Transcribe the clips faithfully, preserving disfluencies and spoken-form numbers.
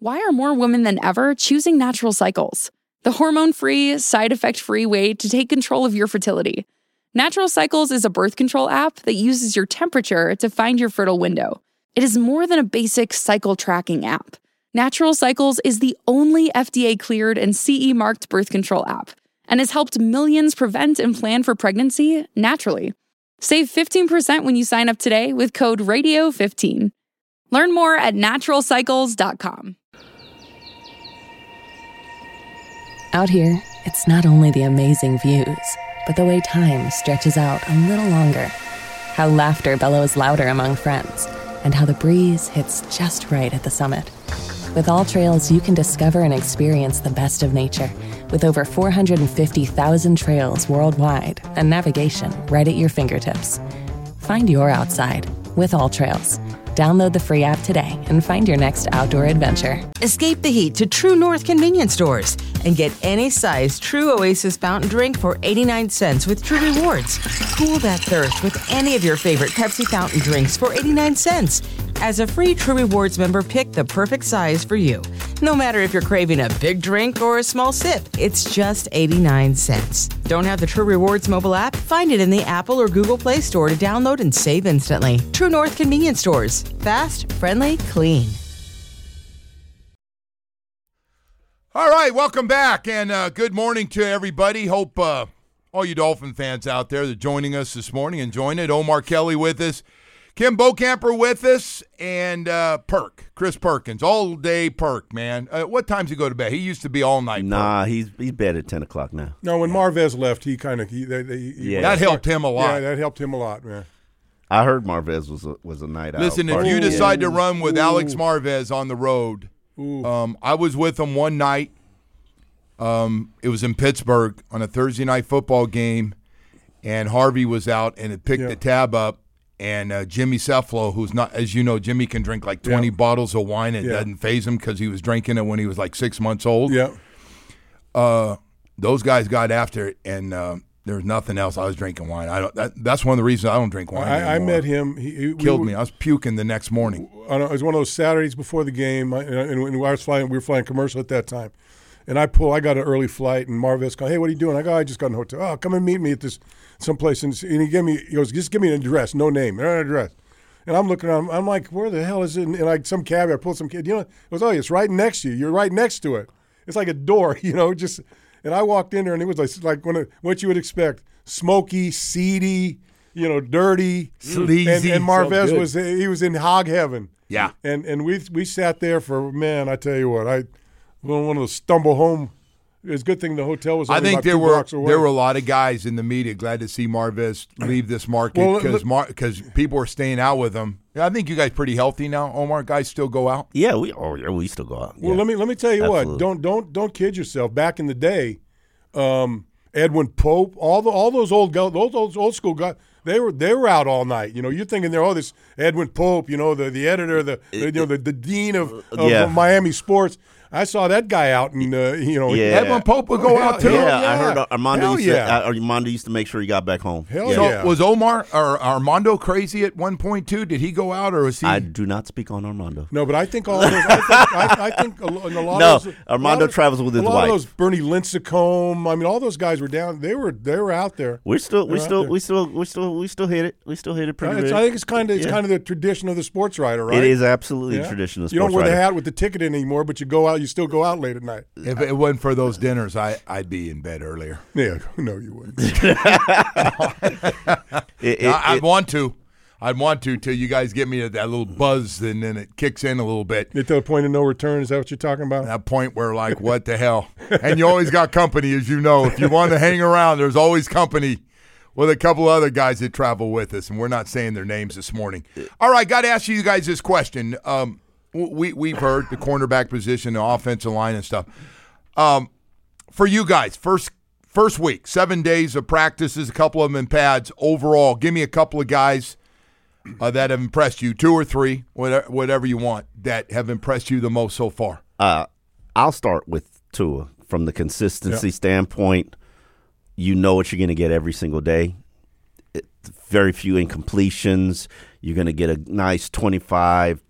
why are more women than ever choosing Natural Cycles? The hormone-free, side-effect-free way to take control of your fertility. Natural Cycles is a birth control app that uses your temperature to find your fertile window. It is more than a basic cycle tracking app. Natural Cycles is the only F D A-cleared and C E-marked birth control app and has helped millions prevent and plan for pregnancy naturally. Save fifteen percent when you sign up today with code radio fifteen. Learn more at natural cycles dot com. Out here, it's not only the amazing views, but the way time stretches out a little longer. How laughter bellows louder among friends, and how the breeze hits just right at the summit. With All Trails, you can discover and experience the best of nature with over four hundred fifty thousand trails worldwide and navigation right at your fingertips. Find your outside with All Trails. Download the free app today and find your next outdoor adventure. Escape the heat to True North convenience stores and get any size True Oasis fountain drink for eighty-nine cents with True Rewards. Cool that thirst with any of your favorite Pepsi fountain drinks for eighty-nine cents. As a free True Rewards member, pick the perfect size for you. No matter if you're craving a big drink or a small sip, it's just eighty-nine cents. Don't have the True Rewards mobile app? Find it in the Apple or Google Play Store to download and save instantly. True North convenience stores. Fast, friendly, clean. All right, welcome back, and uh, good morning to everybody. Hope uh, all you Dolphin fans out there that are joining us this morning enjoying it. Omar Kelly with us, Kim Bocamper with us, and uh, Perk, Chris Perkins, all day Perk, man. Uh, what time's he go to bed? He used to be all night. Nah, Perk. he's he's bed at ten o'clock now. No, when Marvez left, he kind of he, they, they, he Yeah. That helped him a lot. Yeah, that helped him a lot, man. I heard Marvez was a, was a night out. Listen, if party. you decide to Ooh. run with Ooh. Alex Marvez on the road, Ooh. um, I was with him one night. Um, it was in Pittsburgh on a Thursday night football game, and Harvey was out and it picked Yeah. the tab up. And uh, Jimmy Cefalo, who's not, as you know, Jimmy can drink like twenty Yeah. bottles of wine. It Yeah. doesn't faze him because he was drinking it when he was like six months old. Yeah. Uh, those guys got after it, and uh, there was nothing else. I was drinking wine. I don't. That, that's one of the reasons I don't drink wine I, I anymore. met him. He, he Killed we, me. I was puking the next morning. I know, it was one of those Saturdays before the game, I, and, and I was flying. We were flying commercial at that time, and I pull. I got an early flight, and Marvez goes, "Hey, what are you doing?" I go, "I just got in a hotel." "Oh, come and meet me at this someplace." And, and he gave me. He goes, "Just give me an address, no name, no address." And I'm looking around. I'm like, "Where the hell is it?" And like some cab, I pulled some kid. You know, it was, "Oh, it's right next to you. You're right next to it. It's like a door, you know." Just and I walked in there, and it was like like when it, what you would expect: smoky, seedy, you know, dirty, Sleazy. And, and Marvez good. was he was in hog heaven. Yeah. And and we we sat there for, man, I tell you what, I one of those stumble home. It was a good thing the hotel was I only think about there two were blocks away. there were a lot of guys in the media glad to see Marvez leave this market Well, because look- because people were staying out with him. I think you guys pretty healthy now, Omar. Guys still go out. Yeah, we oh yeah, we still go out. Well, yeah. let me let me tell you what. Absolutely. Don't don't don't kid yourself. Back in the day, um, Edwin Pope, all the all those old go- those old, old school guys, they were they were out all night. You know, you're thinking they're oh this Edwin Pope, you know, the the editor, the, the you know the, the dean of, of Yeah. Miami sports. I saw that guy out, and uh, you know, Yeah. Edwin Pope would go out too. yeah, yeah. I heard uh, Armando Hell used to, yeah. uh, Armando used to make sure he got back home. Hell yeah. So yeah. was Omar or Armando crazy at one point too? Did he go out or was he? I do not speak on Armando. No, but I think all those. I think, I, I think a, lo- in a lot No, of those, Armando a lot of- travels with his a lot wife. of those Bernie Lincecum. I mean, all those guys were down. They were they were out there. We're still we They're out still there. we still we still we still hit it. We still hit it pretty It's, good. I think it's kind of it's Yeah. kind of the tradition of the sports writer, right? It is absolutely Yeah. a tradition of You don't sports wear the writing. hat with the ticket in anymore, but you go out. You still go out late at night. if it wasn't for those dinners, I I'd be in bed earlier. Yeah, no, you wouldn't. It- it- I, I'd it- want to. I'd want to till you guys get me that little buzz and then it kicks in a little bit. Get to the point of no return. Is that what you're talking about? That point where like, what the hell? And you always got company, as you know. If you want to hang around, there's always company with a couple other guys that travel with us, and we're not saying their names this morning. All right, got to ask you guys this question. Um, we we've heard the cornerback position, the offensive line, and stuff. Um, for you guys, first first week, seven days of practices, a couple of them in pads. Overall, give me a couple of guys uh, that have impressed you, two or three, whatever, whatever you want, that have impressed you the most so far. Uh, I'll start with Tua. From the consistency Yeah. standpoint, you know what you're going to get every single day. It, very few incompletions. You're going to get a nice twenty-five,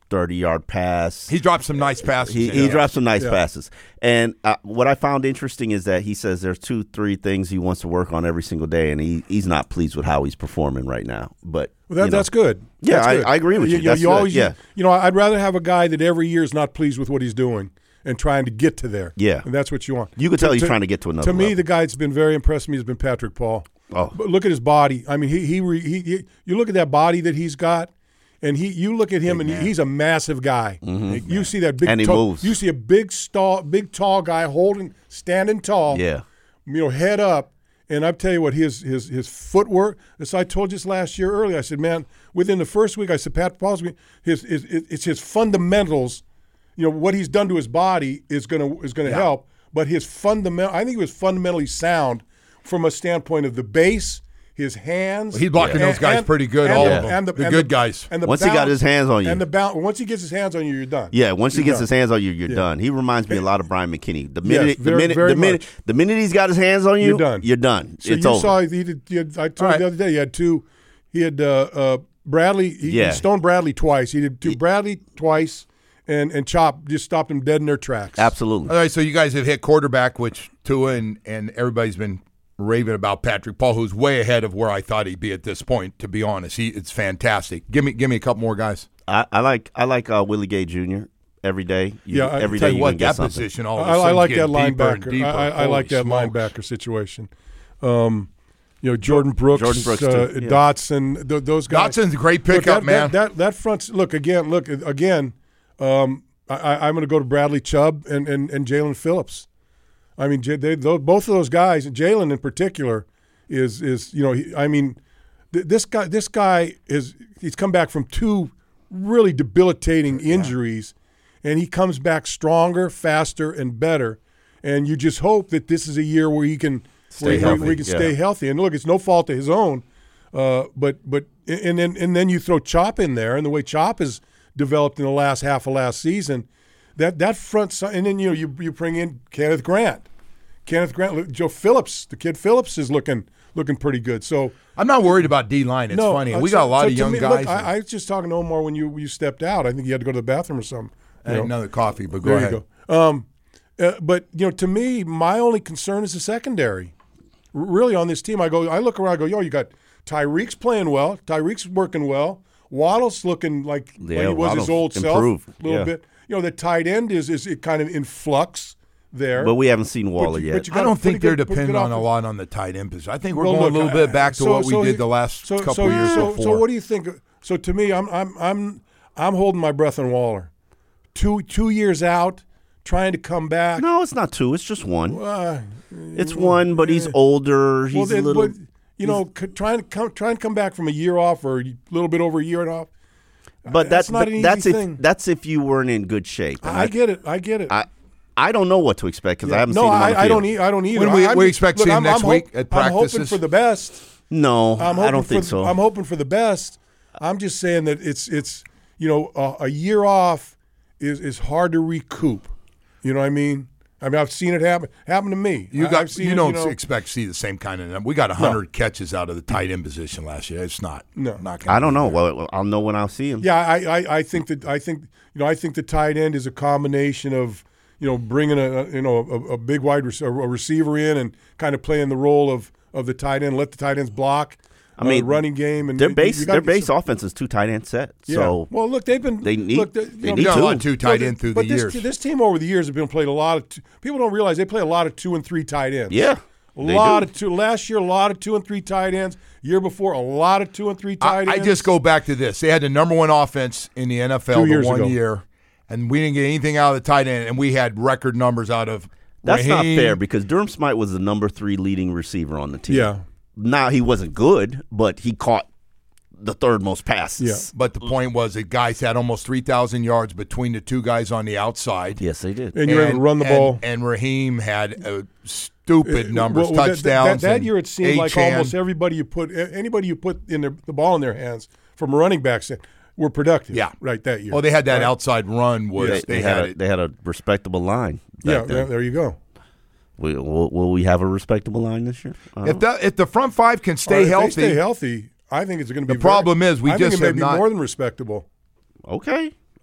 thirty-yard pass. He dropped some nice passes. He, in he there. dropped some nice Yeah. passes. And uh, what I found interesting is that he says there's two, three things he wants to work on every single day, and he, he's not pleased with how he's performing right now. But Well, that, you know, that's good. Yeah, That's I- good. I agree with you. You, That's you good. always, Yeah. you know, I'd rather have a guy that every year is not pleased with what he's doing and trying to get to there. Yeah. And that's what you want. You could tell he's trying to get to another To me, level. the guy that's been very impressed with me has been Patrick Paul. Oh. But look at his body. I mean, he he, re, he he you look at that body that he's got, and he you look at him and he's a massive guy. You see that big And he tall, moves. You see a big tall, big tall guy holding, standing tall. Yeah. You know, head up. And I tell you what, his his his footwork. As I told you this last year earlier, I said, man, within the first week, I said, Pat Paul's his, his it's his fundamentals. You know what he's done to his body is gonna is gonna help, but his fundamental. I think he was fundamentally sound from a standpoint of the base, his hands. He's blocking those guys pretty good, all the- of them. and the, The and good guys. And the Once he got bounce- his hands on you. and the bounce. Once he gets his hands on you, you're done. Yeah, once he You're gets done. his hands on you, you're Yeah. done. He reminds me a lot of Brian McKinney. The minute, very- the minute, very the minute, much. the minute he's got his hands on you, You're done. You're done. So it's you over. saw he did. He had, I told All right. you the other day he had two. He had uh, uh, Bradley. He, Yeah. he stoned Bradley twice. He did two Bradley twice, and and Chop just stopped him dead in their tracks. Absolutely. All right, so you guys have hit quarterback, which Tua and, and everybody's been raving about Patrick Paul, who's way ahead of where I thought he'd be at this point. To be honest, he it's fantastic. Give me give me a couple more guys. I, I like I like uh, Willie Gay Junior every day. You, Yeah, I- every Tell day you you what, can get that something. position all of a I, I sudden like is that getting deeper and linebacker. deeper. I, I, I like Holy that smokes. linebacker situation. Um, you know, Jordan Brooks, Jordan Brooks, uh, too, yeah. Dotson, th- those guys. Dotson's a great Look, pickup, that, man. That, that that front. Look again. Look again. Um, I, I- I'm going to go to Bradley Chubb and and, and Jalen Phillips. I mean, J- they, those, both of those guys, and Jalen in particular, is is you know, he, I mean, th- this guy this guy is he's come back from two really debilitating injuries, and he comes back stronger, faster, and better. And you just hope that this is a year where he can Stay where, he- healthy, where he can yeah. stay healthy. And look, it's no fault of his own, uh, but but and then and then you throw Chop in there, and the way Chop has developed in the last half of last season, that that front side, and then you know you you bring in Kenneth Grant, Kenneth Grant, look, Joe Phillips, the kid Phillips is looking looking pretty good. So I'm not worried about D line. It's no, funny. uh, We so- got a lot so of to young me, guys. Look, I, I was just talking to Omar when you you stepped out. I think you had to go to the bathroom or something. I you had know. another coffee, but go There ahead. you go. Um, uh, but you know, to me, my only concern is the secondary. R- really, on this team, I go, I look around, I go, yo, you got Tyreek's playing well, Tyreek's working well, Waddle's looking like, like Yeah, he was his Waddle's old improved, self, a little yeah. bit. You know, the tight end is is it kind of in flux there. But we haven't seen Waller you- yet. but you I got don't a pretty think they're good- pretty dependent good on a offense. lot on the tight end position. I think we're Well, going look, a little bit I- back to so- what we so did he- the last so, couple so, years so, before. So what do you think? So to me, I'm I'm I'm I'm holding my breath on Waller. Two two years out, trying to come back. No, it's not two. It's just one. Uh, It's one, but he's older. He's well, a then, little. but, you know, c- trying to come trying to come back from a year off or a little bit over a year and off. But that's that's not but an easy that's if thing. that's if you weren't in good shape. And I, I get it. I get it. I I don't know what to expect because I haven't no, seen him on I, the I field. don't. E- I don't either. When we- I, I'm we just- expect to look, see him I'm, next I'm week hope- at I'm hoping practices? for the best. No, I'm hoping I don't think for, so. I'm hoping for the best. I'm just saying that it's it's you know a, a year off is is hard to recoup. You know what I mean? I mean I've seen it happen happen to me. You I- got I've seen you it, don't know, expect to see the same kind of number. We got one hundred catches out of the tight end position last year. It's not. No. not gonna I don't be know. there. Well, I'll know when I'll see him. Yeah, I, I, I think that I think you know I think the tight end is a combination of you know bringing a, a you know a, a big wide rec- a receiver in and kind of playing the role of, of the tight end, let the tight ends block. I mean, uh, running game and Their you- base you gotta their get base some- offense is two tight end set. Yeah. So well, look, they've been they need- look, they you know, need We got a two. lot of two tight No, end through but the this, years. this team over the years have been played a lot of. Two, people don't realize they play a lot of two and three tight ends. yeah, a they lot do. of two. Last year, a lot of two and three tight ends. Year before, a lot of two and three I, tight I ends. just go back to this. They had the number one offense in the N F L Two the years one ago. year, and we didn't get anything out of the tight end, and we had record numbers out of. That's not Raheem. fair because Durham Smythe was the number three leading receiver on the team. Yeah. Now he wasn't good, but he caught the third most passes. Yeah. But the point was that guys had almost three thousand yards between the two guys on the outside. Yes, they did. And you're able to run the and- ball. And Raheem had a stupid numbers, Well, that- that- touchdowns. That, that and year, it seemed like Achane. almost everybody you put, anybody you put in their, the ball in their hands from running backs were productive. Yeah. right that year. Well, they had that Right? outside run. Was They, they, they had, had a, it. they had a respectable line. Yeah, back there, then. there you go. We, will, will we have a respectable line this year? I don't If the if the front five can All stay right, if healthy, They stay healthy. I think it's going to be. The problem very, is we I just think it may have be not- more than respectable. know. Okay.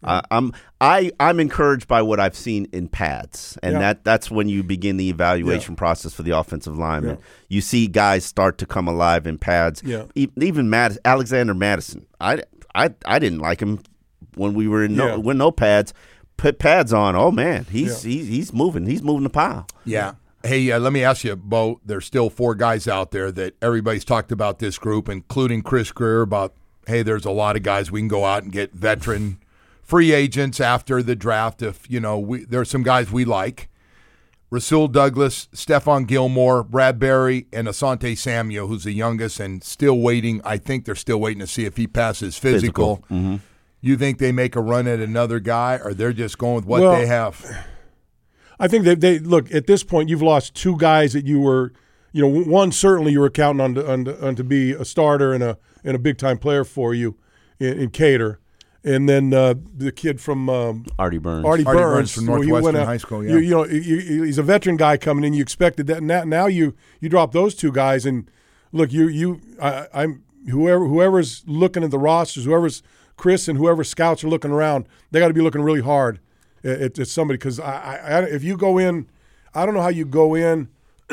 I, I'm I I'm encouraged by what I've seen in pads, and Yeah. that that's when you begin the evaluation Yeah. process for the offensive lineman. Yeah. You see guys start to come alive in pads. Yeah. E- even Mad- Alexander Madison. I, I I didn't like him when we were in no Yeah. when no pads. Put pads on. Oh man, he's Yeah. he's he's moving. He's moving the pile. Yeah. Hey, uh, let me ask you, Bo, there's still four guys out there that everybody's talked about this group, including Chris Greer, about, hey, there's a lot of guys we can go out and get veteran free agents after the draft if, you know, we there's some guys we like. Rasul Douglas, Stephon Gilmore, Brad Berry, and Asante Samuel, who's the youngest and still waiting. I think they're still waiting to see if he passes physical. Physical. Mm-hmm. You think they make a run at another guy, or they're just going with what Well, they have? I think that they look at this point. You've lost two guys that you were, you know, one certainly you were counting on to, on, to, on to be a starter and a and a big time player for you in, in Cater, and then uh, the kid from um, Artie Burns. Artie, Artie Burns, Burns from who he went Northwestern out- High School, yeah. You, you know, you, you, he's a veteran guy coming in. You expected that. Now, now you you drop those two guys, and look, you you I, I'm whoever whoever's looking at the rosters, whoever's Chris and whoever scouts are looking around, they got to be looking really hard at, at, at somebody because I, I, I if you go in, I don't know how you go in.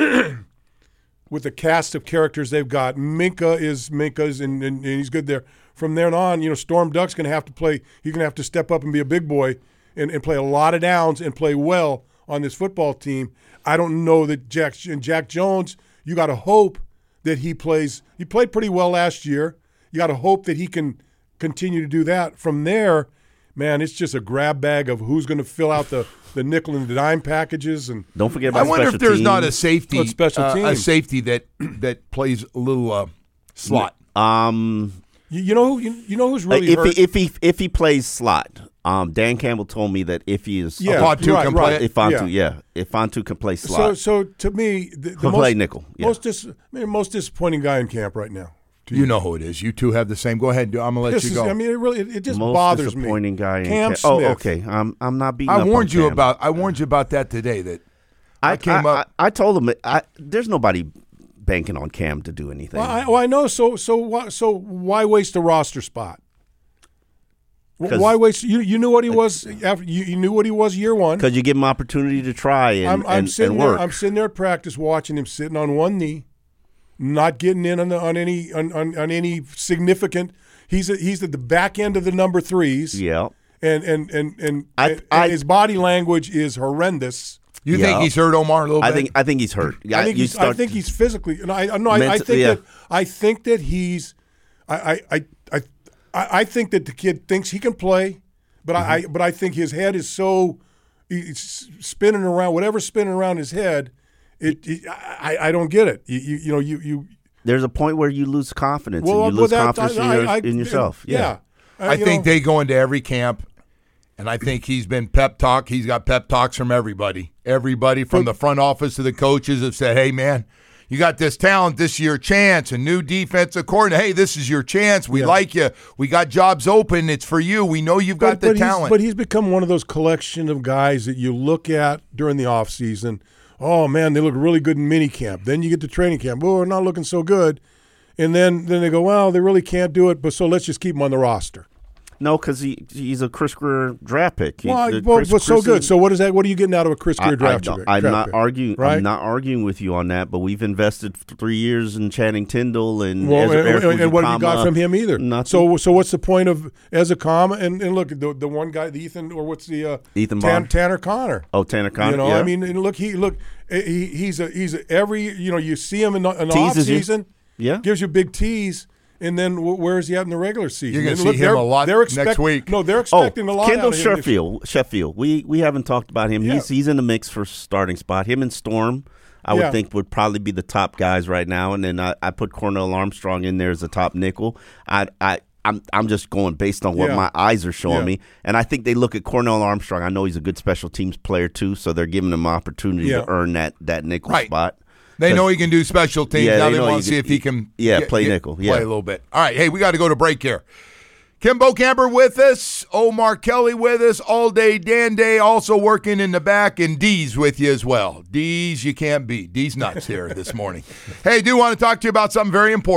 With the cast of characters they've got, Minka is Minka's, and, and, and he's good there. From then on, you know, Storm Duck's going to have to play. He's going to have to step up and be a big boy and, and play a lot of downs and play well on this football team. I don't know that Jack and Jack Jones. You got to hope that he plays. He played pretty well last year. You got to hope that he can continue to do that. From there, man, it's just a grab bag of who's going to fill out the, the nickel and the dime packages and. Don't forget I about wonder special if there's teams. not a safety, Oh, special uh, a teams. safety that that plays a little uh, slot. Um, You, you know who you, you know who's really if hurt? he if he if he plays slot, um, Dan Campbell told me that if he is Yeah, Fontu right, can right. play it? if Fontu, Yeah. yeah, if Fontu can play So, slot, so to me, the, the he'll most, play nickel. Yeah. most dis, I mean, most disappointing guy in camp right now. to You know who it is. You two have the same. Go ahead. I'm gonna let This you is, go. I mean, it really, it, it just Most bothers me. disappointing guy in Cam Cam- Smith. Oh, okay. I'm I'm not beating. I up warned on you Cam. about. I warned you about that today. That I, came I, up. I, I told him I, there's nobody banking on Cam to do anything. Well, I, well, I know. So, so, why, so why waste a roster spot? Wh- 'Cause- Why waste? You, you knew what he was after. You, you knew what he was year one. Because you give him opportunity to try and, I'm, I'm and, sitting and there. work. I'm sitting there at practice, watching him sitting on one knee, not getting in on, the, on any on, on, on any significant. He's a, he's at the back end of the number threes. yeah. and and and and, I- and I- his body language is horrendous. You Yeah. think he's hurt Omar a little I bit? think I think he's hurt. I think you he's, I start- think he's physically. No, I no, I, I Mental- think yeah. that I think that he's. I I I I, I think that the kid thinks he can play, but Mm-hmm. I, I but I think his head is so he's spinning around. Whatever's spinning around his head, it. it I I don't get it. You you, you know you you. There's a point where you lose confidence Well, and you well, lose that- confidence I- in, your, I- in yourself. Yeah. Yeah. Uh, I you think know, they go into every camp, and I think he's been pep talk. He's got pep talks from everybody. Everybody from the front office to the coaches have said, "Hey, man, you got this talent. This is your chance. A new defensive coordinator. Hey, this is your chance. We Yeah. like you. We got jobs open. It's for you. We know you've got but, the but talent." He's, but he's become one of those collection of guys that you look at during the offseason. Oh, man, they look really good in minicamp. Then you get to training camp. Oh, they're not looking so good. And then, then they go, well, they really can't do it, but so let's just keep him on the roster. No, because he he's a Chris Greer draft pick. He- Well, the well Chris- but so Chris good. is- So what is that? What are you getting out of a Chris I, Greer I draft don't- pick? I'm draft not pick, arguing. right? I'm not arguing with you on that. But we've invested three years in Channing Tyndall and Well, Ezra- and, Eric and, and what have you got Uzukama. from him either? Nothing. So, so what's the point of Ezekama? And, and look, the the one guy, the Ethan, or what's the uh, Ethan Tan, Bond? Tanner Connor? Oh, Tanner Connor. You know, yeah. I mean, and look, he look, he, he's a he's a, every you know you see him in the, in the off Teases you. season, Yeah. gives you a big tease, and then wh- where is he at in the regular season? You're gonna And see look, him they're- a lot they're next expect- week. No, they're Oh, expecting a lot. Kendall out of him this- Sheffield. Sheffield. We we haven't talked about him. Yeah. He's he's in the mix for starting spot. Him and Storm, I would Yeah. think would probably be the top guys right now. And then I, I put Cornell Armstrong in there as a top nickel. I I. I'm I'm just going based on what Yeah. my eyes are showing Yeah. me, and I think they look at Cornell Armstrong. I know he's a good special teams player too, so they're giving him an opportunity Yeah. to earn that that nickel Right. spot. They know he can do special teams. Yeah, now they they know want he to see can- if he can yeah, get- play get- nickel, play yeah. a little bit. All right, hey, we got to go to break here. Kimbo Camper with us, Omar Kelly with us, all day, Dan Day also working in the back, and D's with you as well. D's you can't beat. D's nuts here this morning. Hey, do want to talk to you about something very important.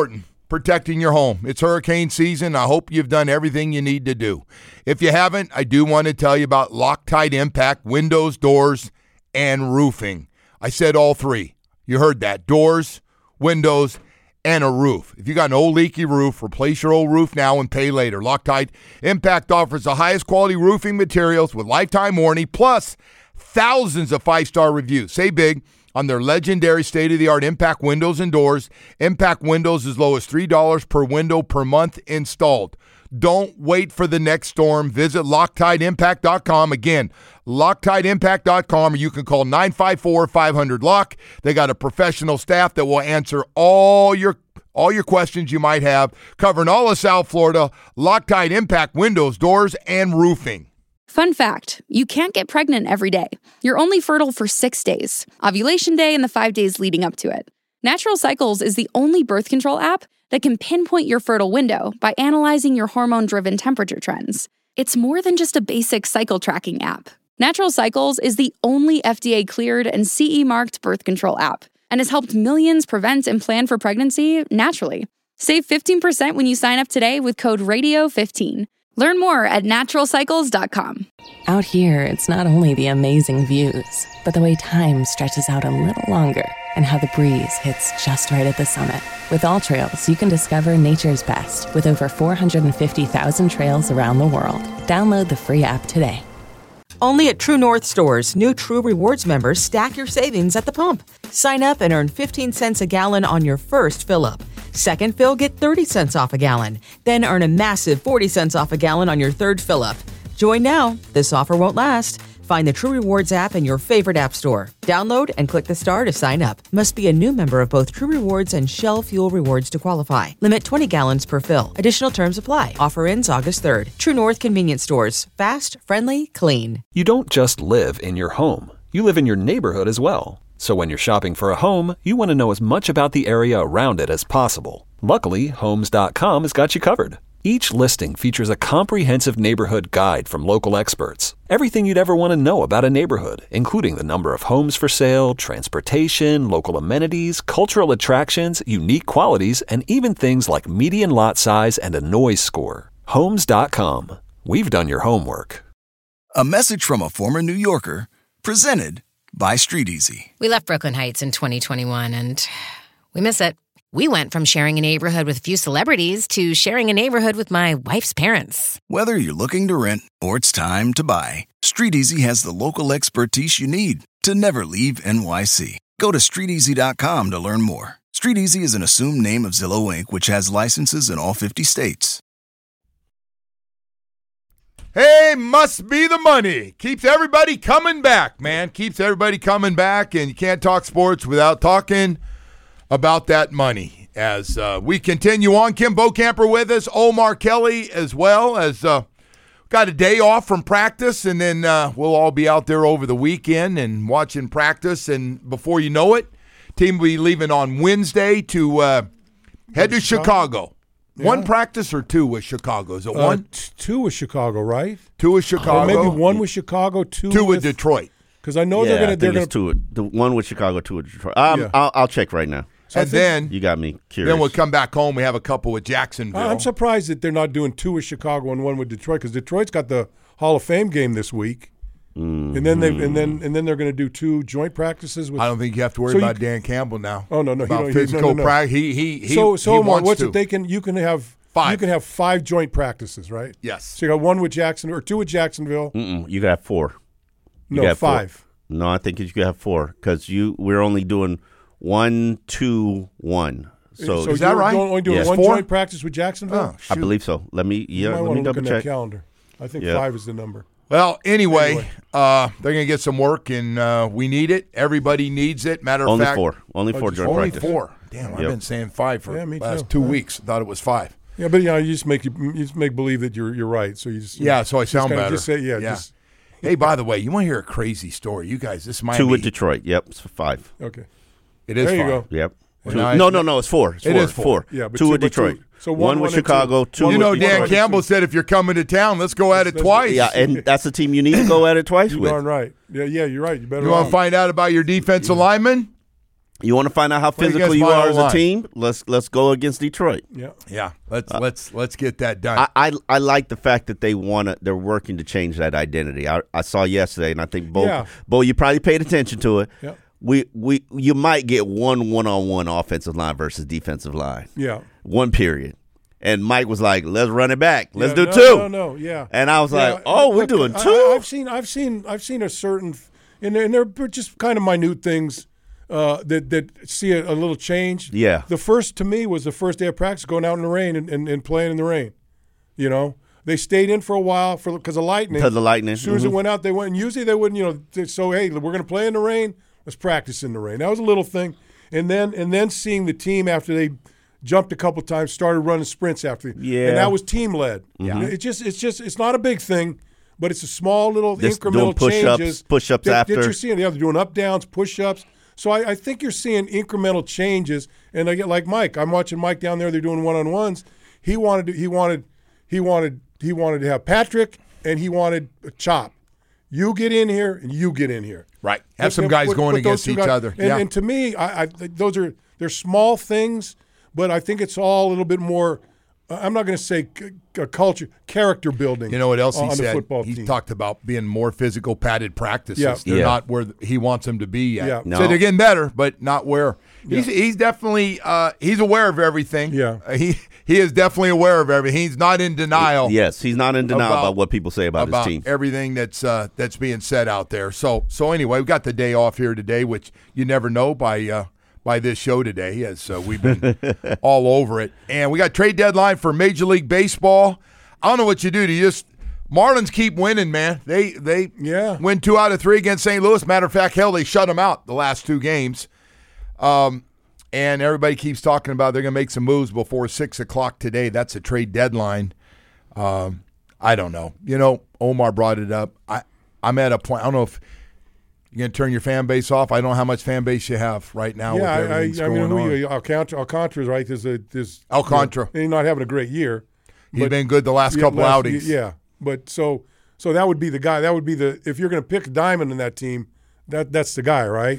protecting your home. It's hurricane season. I hope you've done everything you need to do. If you haven't, I do want to tell you about Loctite Impact windows, doors, and roofing. I said all three. You heard that. Doors, windows, and a roof. If you got an old leaky roof, replace your old roof now and pay later. Loctite Impact offers the highest quality roofing materials with lifetime warranty, plus thousands of five-star reviews. Say big on their legendary state-of-the-art Impact windows and doors. Impact windows as low as three dollars per window per month installed. Don't wait for the next storm. Visit Loctite Impact dot com. Again, Loctite Impact dot com, or you can call nine five four, five hundred, L O C K. They got a professional staff that will answer all your all your questions you might have, covering all of South Florida. Loctite Impact windows, doors, and roofing. Fun fact, you can't get pregnant every day. You're only fertile for six days, ovulation day and the five days leading up to it. Natural Cycles is the only birth control app that can pinpoint your fertile window by analyzing your hormone-driven temperature trends. It's more than just a basic cycle tracking app. Natural Cycles is the only F D A-cleared and C E-marked birth control app and has helped millions prevent and plan for pregnancy naturally. Save fifteen percent when you sign up today with code radio fifteen. Learn more at natural cycles dot com. Out here, it's not only the amazing views, but the way time stretches out a little longer and how the breeze hits just right at the summit. With All Trails, you can discover nature's best with over four hundred fifty thousand trails around the world. Download the free app today. Only at True North stores, new True Rewards members stack your savings at the pump. Sign up and earn fifteen cents a gallon on your first fill-up. Second fill, get thirty cents off a gallon. Then earn a massive forty cents off a gallon on your third fill-up. Join now. This offer won't last. Find the True Rewards app in your favorite app store. Download and click the star to sign up. Must be a new member of both True Rewards and Shell Fuel Rewards to qualify. Limit twenty gallons per fill. Additional terms apply. Offer ends August third. True North Convenience Stores. Fast, friendly, clean. You don't just live in your home. You live in your neighborhood as well. So when you're shopping for a home, you want to know as much about the area around it as possible. Luckily, Homes dot com has got you covered. Each listing features a comprehensive neighborhood guide from local experts. Everything you'd ever want to know about a neighborhood, including the number of homes for sale, transportation, local amenities, cultural attractions, unique qualities, and even things like median lot size and a noise score. Homes dot com. We've done your homework. A message from a former New Yorker, presented by StreetEasy. We left Brooklyn Heights in twenty twenty-one, and we miss it. We went from sharing a neighborhood with a few celebrities to sharing a neighborhood with my wife's parents. Whether you're looking to rent or it's time to buy, StreetEasy has the local expertise you need to never leave N Y C. Go to street easy dot com to learn more. StreetEasy is an assumed name of Zillow Incorporated, which has licenses in all fifty states. Hey, must be the money. Keeps everybody coming back, man. Keeps everybody coming back, and you can't talk sports without talking about that money. As uh, we continue on, Kim Bocamper with us, Omar Kelly as well, as uh, got a day off from practice, and then uh, we'll all be out there over the weekend and watching practice, and before you know it, team will be leaving on Wednesday to uh, head to Chicago. Chicago. Yeah. One practice or two with Chicago? Is it Uh, one? t- two with Chicago, right? Two with Chicago. Or maybe one with Chicago, two, Two with with Detroit. Because I know yeah, they're going I to. They're think going it's two. The one with Chicago, two with Detroit. Um, Yeah. I'll, I'll check right now. So and then You got me curious. then we'll come back home. We have a couple with Jacksonville. I'm surprised that they're not doing two with Chicago and one with Detroit, because Detroit's got the Hall of Fame game this week, Mm-hmm. and then they and then and then they're going to do two joint practices with. I don't think you have to worry So you about c- Dan Campbell now. Oh, no, no, he about don't- he- physical no, no, no. practice. He he he. so so he Omar, wants what's to. it? They can you can have Five. You can have five joint practices, right? Yes. So you got one with Jackson or two with Jacksonville. Mm-mm, you got four. You No, got four. five. No, I think you could have four because you we're only doing one, two, one. So, so Is that you're right? only doing Yes. one Four? joint practice with Jacksonville. Oh, I shoot. believe so. Let me You yeah. might Let want me to look double in that check. calendar. I think Yeah. five is the number. Well, anyway, Anyway. Uh, they're going to get some work, and uh, we need it. Everybody needs it. Matter of Only fact, four. Only Oh, four just joint only practice. four. Damn, I've Yep. been saying five for Yeah, me the last too. two Yeah. weeks. Thought it was five. Yeah, but yeah, you just make you, you just make believe that you're you're right. So you just Yeah, so I just sound kinda better. Just say yeah. Yeah. Just, Hey, by the way, you want to hear a crazy story? You guys, this might Two be. with Detroit. Yep, it's five. okay. It is There you five. go. Yep. And Two- I- no, no, no. It's four. It's It four. is four. Yeah, but two two- with but two- Detroit. so one- one, one with and two. Chicago. Two. One You with know, with Dan Detroit. Campbell said if you're coming to town, let's go at it That's- twice. Yeah, and that's the team you need to go at it twice You're with. darn right. Yeah, yeah, you're right. You better. You want off. to find out about your defensive lineman? You want to find out how Well, you physical guys you buy are as a online. team? Let's let's go against Detroit. Yeah. Yeah, let's let's let's get that done. I, I I like the fact that they want to. They're working to change that identity. I, I saw yesterday, and I think Bo, Yeah. Bo, you probably paid attention to it. Yeah. We we you might get one one on one offensive line versus defensive line. Yeah. One period. And Mike was like, "Let's run it back. Let's Yeah, do no, two." No, no, yeah. And I was Yeah, like, "Oh, we're look, doing I- two." I, I've seen, I've seen, I've seen a certain, and they're, and they're just kind of minute things uh, that that see a, a little change. Yeah. The first to me was the first day of practice, going out in the rain and, and, and playing in the rain. You know, they stayed in for a while for because of lightning. Because of lightning. As soon as Mhm. it went out, they went. And usually they wouldn't. You know, they- so hey, we're going to play in the rain. Let's practice in the rain. That was a little thing, and then and then seeing the team after they jumped a couple times, started running sprints after, Yeah. and that was team led. Yeah. It just it's just it's not a big thing, but it's a small little Just incremental doing push-ups- changes. push-ups that, after. that you're seeing. Yeah, they're doing up downs, push ups. So I, I think you're seeing incremental changes. And I get like Mike. I'm watching Mike down there. They're doing one on ones. He wanted to, he wanted he wanted he wanted to have Patrick, and he wanted a Chop. You get in here, and you get in here. Right. Have Put some them- guys put- going put those against two each guys- other. And, Yeah. and to me, I, I those are they're small things, but I think it's all a little bit more. Uh, I'm not going to say c- c- culture, character building. You know what else on he the said? football He team. talked about being more physical, padded practices. Yeah. They're Yeah. not where he wants them to be yet. Yeah. No. So they're getting better, but not where. He's, Yeah. he's definitely uh, he's aware of everything. Yeah. Uh, he he is definitely aware of everything. He's not in denial. Yes, he's not in denial About- about, what people say about, about his team. everything that's uh, that's being said out there. So so anyway, we got the day off here today, which you never know by uh, by this show today, as uh, we've been all over it. And we got trade deadline for Major League Baseball. I don't know what you do. Do you just Marlins keep winning, man? They they Yeah. win two out of three against Saint Louis. Matter of fact, hell, they shut them out the last two games. Um, and everybody keeps talking about they're going to make some moves before six o'clock today. That's a trade deadline. Um, I don't know. You know, Omar brought it up. I, I'm at a point. I don't know if you're going to turn your fan base off. I don't know how much fan base you have right now. Yeah, with I, I, everything I mean, going who on. you, Alcantara, Alcantara's right. There's a there's Alcantara. You know, he's not having a great year. He's but- been good the last yeah, couple last- outings. Yeah, but so so that would be the guy. That would be the if you're going to pick a diamond in that team, that that's the guy, right?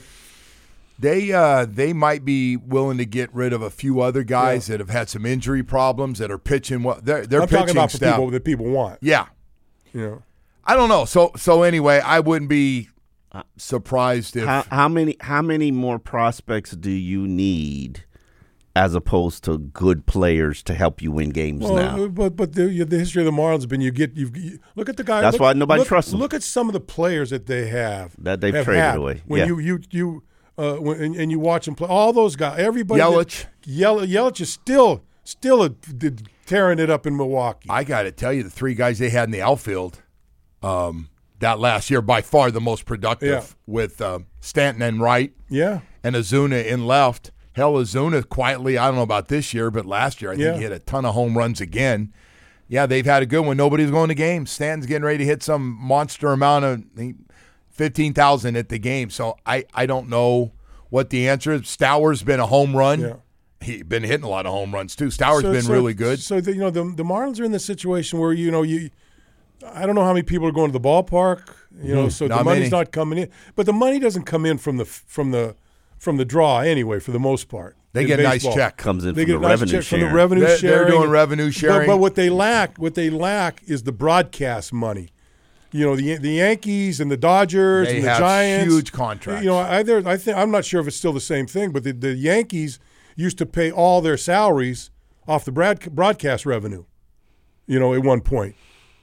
They uh, they might be willing to get rid of a few other guys that have had some injury problems that are pitching well. Their their I'm pitching talking about for staff. people that people want. Yeah, You know, I don't know. So so anyway, I wouldn't be surprised if How, how many how many more prospects do you need as opposed to good players to help you win games well, now? uh, but but the, the history of the Marlins has been you get you've you, look at the guy. That's look, why nobody look, trusts them. Look at some of the players that they have That they've have traded had. away. When Yeah. you you you uh, when, and, and you watch them play, all those guys, everybody. Yelich. that- Yel- Yelich is still still a, did, tearing it up in Milwaukee. I got to tell you, the three guys they had in the outfield um, that last year, by far the most productive Yeah. with uh, Stanton and right yeah. and Azuna in left. Hell, Azuna quietly, I don't know about this year, but last year I think Yeah. he hit a ton of home runs again. Yeah, they've had a good one. Nobody's going to games. Stanton's getting ready to hit some monster amount of fifteen thousand at the game. So I, I don't know what the answer is. Stowers been a home run. Yeah. He's been hitting a lot of home runs too. Stowers So- been so- really good. So the, you know the the Marlins are in the situation where you know you, I don't know how many people are going to the ballpark. You know, so Not the money's many. not coming in, but the money doesn't come in from the from the from the draw anyway. For the most part, They in get a nice baseball. check. Comes in They from get the a nice revenue check from the sharing. revenue They're- they're sharing. doing revenue sharing. But, but what they lack, what they lack, is the broadcast money. You know, the the Yankees and the Dodgers They and the have Giants, huge contracts. You know, either I think I'm not sure if it's still the same thing, but the, the Yankees used to pay all their salaries off the broad, broadcast revenue. You know, at one point.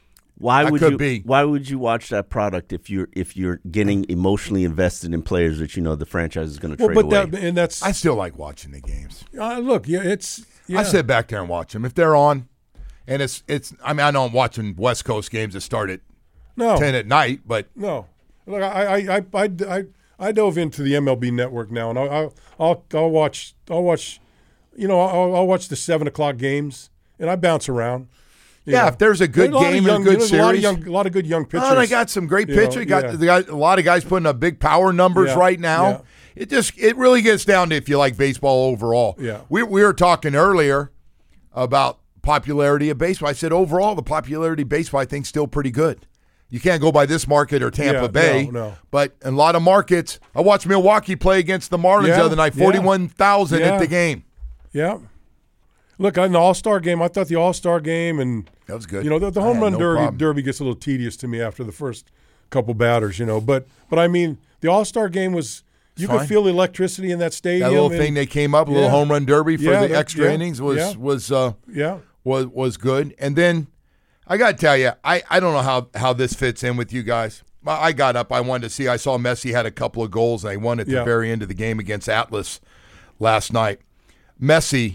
Why That would could you? be. Why would you watch that product if you're if you're getting emotionally invested in players that you know the franchise is going to Well, trade but away? that and that's I still like watching the games. uh, look, yeah, it's yeah. I sit back there and watch them if they're on, and it's it's. I mean, I know I'm watching West Coast games that start at no, ten at night, but no. Look, I I, I I I I dove into the M L B Network now, and I'll I'll I'll, I'll watch I'll watch, you know, I'll, I'll watch the seven o'clock games, and I bounce around. you yeah, know. if there's a good There's lot of game young, and a good there's series, a lot of young, a lot of good young pitchers. oh, they got some great you know, pitchers. Got yeah. they got a lot of guys putting up big power numbers Yeah, right now. yeah. It just it really gets down to if you like baseball overall. Yeah. we we were talking earlier about popularity of baseball. I said overall the popularity of baseball I think still pretty good. You can't go by this market or Tampa Yeah, Bay. no, no. But in a lot of markets, I watched Milwaukee play against the Marlins Yeah, the other night, yeah. forty-one thousand Yeah. at the game. Yeah. Look, in the All-Star game, I thought the All-Star game and That was good. You know, the, the I home had run no derby problem. derby gets a little tedious to me after the first couple batters, you know. But but I mean, the All-Star game was you Fine. could feel the electricity in that stadium. That little and- thing they came up, a little Yeah. home run derby for Yeah, the that- extra yeah, innings was yeah. was uh, Yeah. was was good. And then I got to tell you, I, I don't know how, how this fits in with you guys. I I got up. I wanted to see. I saw Messi had a couple of goals, and they won at the Yeah. very end of the game against Atlas last night. Messi,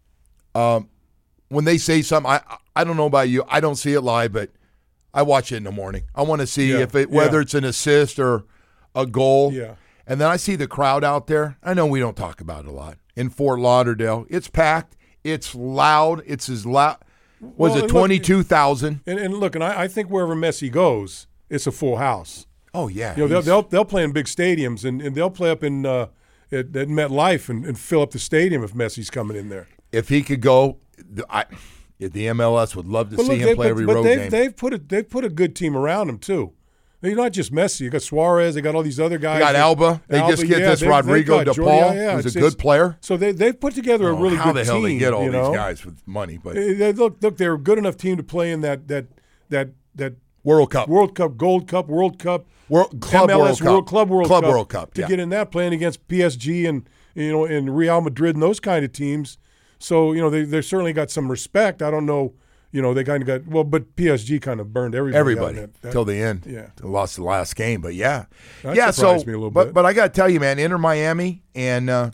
um, when they say something, I I don't know about you. I don't see it live, but I watch it in the morning. I want to see Yeah. if it whether Yeah. it's an assist or a goal. Yeah. And then I see the crowd out there. I know we don't talk about it a lot. In Fort Lauderdale, it's packed. It's loud. It's as loud. Was Well, it look, twenty-two thousand? And, and look, and I, I think wherever Messi goes, it's a full house. Oh, yeah. You know, they'll, he's- they'll they'll play in big stadiums, and, and they'll play up in uh, at, at MetLife and, and fill up the stadium if Messi's coming in there. if he could go, the- I, the M L S would love to But see look, him they- play but, every but road they've, game. they've put a they've put a good team around him too. They're not just Messi. You got Suarez. They got all these other guys. They got that- Alba. They just get yeah, this they've- Rodrigo they've got De Jordi- Paul, yeah, yeah, who's a it's good just- player. So they they've put together a Oh, really how good the hell team. they get all you these know? guys with money? But Eh, they- Look, look, they're a good enough team to play in that that that that World Cup, World Cup, Gold Cup, World Cup, World Club M L S World Cup, World Club World Club Cup, World Cup, to yeah. get in that playing against P S G and you know and Real Madrid and those kind of teams. So you know they they certainly got some respect. I don't know, you know they kind of got well, but P S G kind of burned everybody. everybody out in that, that, till the end. Yeah. They lost the last game, but yeah, That yeah. So, surprised me a little but bit. but I got to tell you, man, Inter Miami and uh,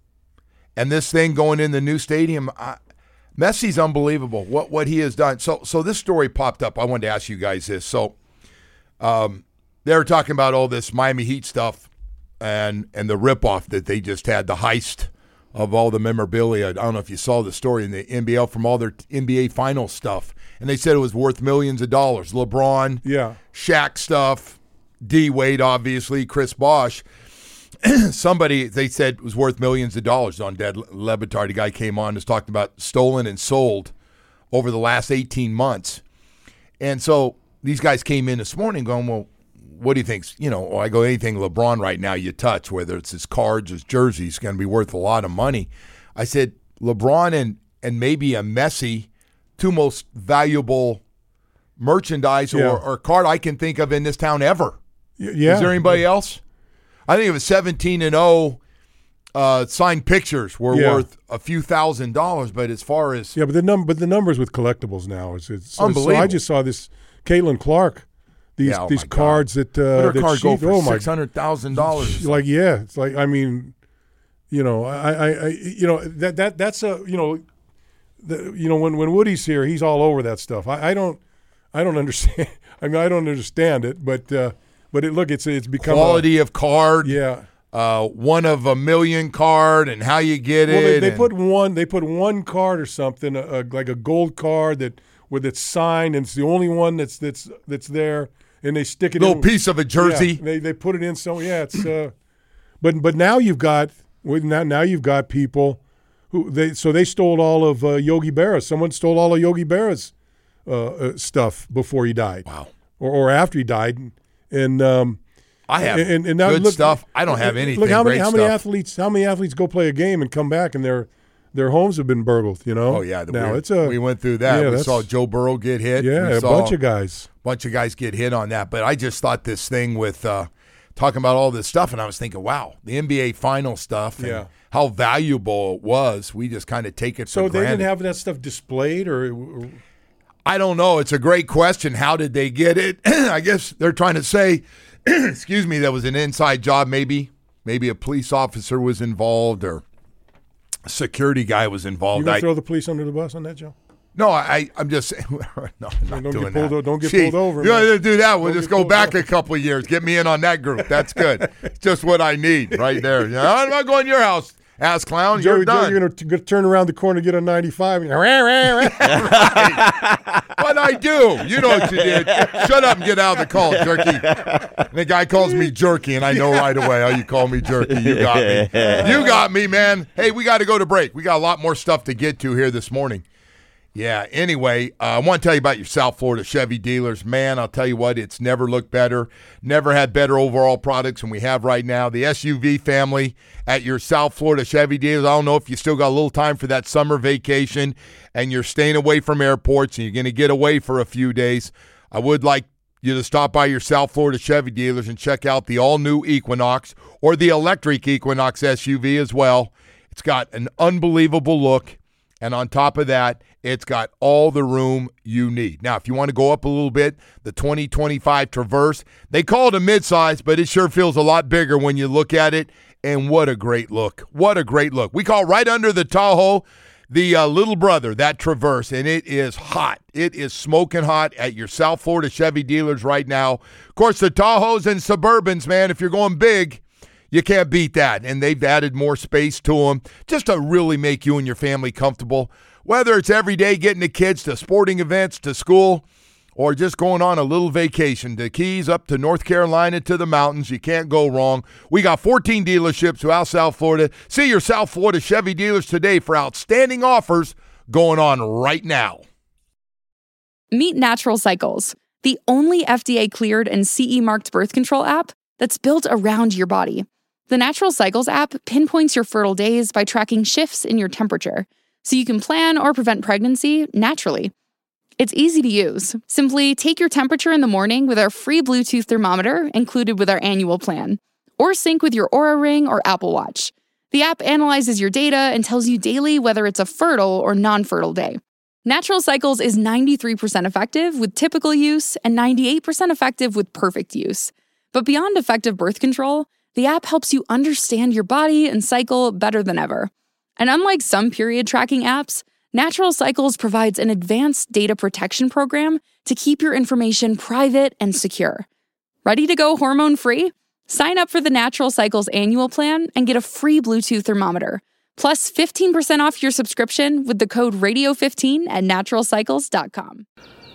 and this thing going in the new stadium, I, Messi's unbelievable. What what he has done. So so this story popped up. I wanted to ask you guys this. So, um, they were talking about all this Miami Heat stuff and and the ripoff that they just had, the heist of all the memorabilia. I don't know if you saw the story in the N B L from all their N B A final stuff. And they said it was worth millions of dollars. LeBron, Yeah. Shaq stuff, D Wade, obviously, Chris Bosh. Somebody, they said, was worth millions of dollars on Dead Lebatard. The guy came on and was talking about stolen and sold over the last eighteen months. And so these guys came in this morning going, well, what do you think? You know, I go, anything LeBron right now you touch, whether it's his cards, his jerseys, going to be worth a lot of money. I said, LeBron and, and maybe a Messi, two most valuable merchandise Yeah. or, or card I can think of in this town ever. Y- yeah. Is there anybody else? I think it was seventeen and oh uh, signed pictures were Yeah. worth a few thousand dollars, but as far as Yeah, but the num but the numbers with collectibles now is it's so, Unbelievable. So I just saw this Caitlin Clark, these Yeah, oh these my God. cards that uh, what her that card she, go for oh my, six hundred thousand dollars. like yeah, it's like I mean, you know, I, I, I you know that that that's a you know, the, you know when when Woody's here, he's all over that stuff. I, I don't I don't understand. I mean, I don't understand it, but uh, but it look it's it's become Quality of card, A, yeah. uh, one of a million card, and how you get Well, it. they, they and- put one. They put one card or something, a, a, like a gold card that with it's signed, and it's the only one that's that's that's there, and they stick it little in. piece of a jersey. Yeah, they they put it in. So yeah, it's. Uh, but but now you've got with now now you've got people who they so they stole all of uh, Yogi Berra. Someone stole all of Yogi Berra's uh, uh, stuff before he died. Wow. Or or after he died, and. Um, I have and, and now good look, stuff. I don't have anything. Look how many great how many stuff. athletes how many athletes go play a game and come back and their their homes have been burgled. You know. Oh yeah, the now we, it's a we went through that. yeah, we that's- saw Joe Burrow get hit. yeah we a saw bunch of guys. bunch of guys get hit on that. But I just thought this thing with uh, talking about all this stuff, and I was thinking, wow, the N B A final stuff and Yeah. how valuable it was. We just kind of take it So for they granted. didn't have that stuff displayed, or, or I don't know. It's a great question. How did they get it? I guess they're trying to say, excuse me, that was an inside job maybe. Maybe a police officer was involved or a security guy was you involved. gonna I, throw the police under the bus on that, Joe? no, I, I'm just saying. No, I'm not Don't get doing pulled that. o- don't get Gee, pulled over, You want man. to do that? We'll Don't just get go pulled back over. a couple of years. Get me in on that group. That's good. It's just what I need right there. You know, I'm not going to your house, ass clown. Joe, You're Joe, done. you're gonna, t- gonna turn around the corner, get on ninety-five, and you're, rah, rah, rah. What I do? You know what you did. Shut up and get out of the call, Jerky. And the guy calls me Jerky, and I know right away. Oh, you call me Jerky. You got me. You got me, man. Hey, we got to go to break. We got a lot more stuff to get to here this morning. Yeah, anyway, uh, I want to tell you about your South Florida Chevy dealers. Man, I'll tell you what, it's never looked better, never had better overall products than we have right now. The S U V family at your South Florida Chevy dealers. I don't know if you still got a little time for that summer vacation and you're staying away from airports and you're going to get away for a few days. I would like you to stop by your South Florida Chevy dealers and check out the all-new Equinox or the electric Equinox S U V as well. It's got an unbelievable look, and on top of that, it's got all the room you need. Now, if you want to go up a little bit, the twenty twenty-five Traverse, they call it a midsize, but it sure feels a lot bigger when you look at it, and what a great look. What a great look. We call right under the Tahoe the uh, little brother, that Traverse, and it is hot. It is smoking hot at your South Florida Chevy dealers right now. Of course, the Tahoes and Suburbans, man, if you're going big, you can't beat that, and they've added more space to them just to really make you and your family comfortable. Whether it's every day getting the kids to sporting events, to school, or just going on a little vacation, the Keys up to North Carolina to the mountains, you can't go wrong. We got fourteen dealerships throughout South Florida. See your South Florida Chevy dealers today for outstanding offers going on right now. Meet Natural Cycles, the only F D A-cleared and C E-marked birth control app that's built around your body. The Natural Cycles app pinpoints your fertile days by tracking shifts in your temperature, so you can plan or prevent pregnancy naturally. It's easy to use. Simply take your temperature in the morning with our free Bluetooth thermometer included with our annual plan, or sync with your Oura Ring or Apple Watch. The app analyzes your data and tells you daily whether it's a fertile or non-fertile day. Natural Cycles is ninety-three percent effective with typical use and ninety-eight percent effective with perfect use. But beyond effective birth control, the app helps you understand your body and cycle better than ever. And unlike some period tracking apps, Natural Cycles provides an advanced data protection program to keep your information private and secure. Ready to go hormone-free? Sign up for the Natural Cycles annual plan and get a free Bluetooth thermometer, plus fifteen percent off your subscription with the code radio fifteen at natural cycles dot com.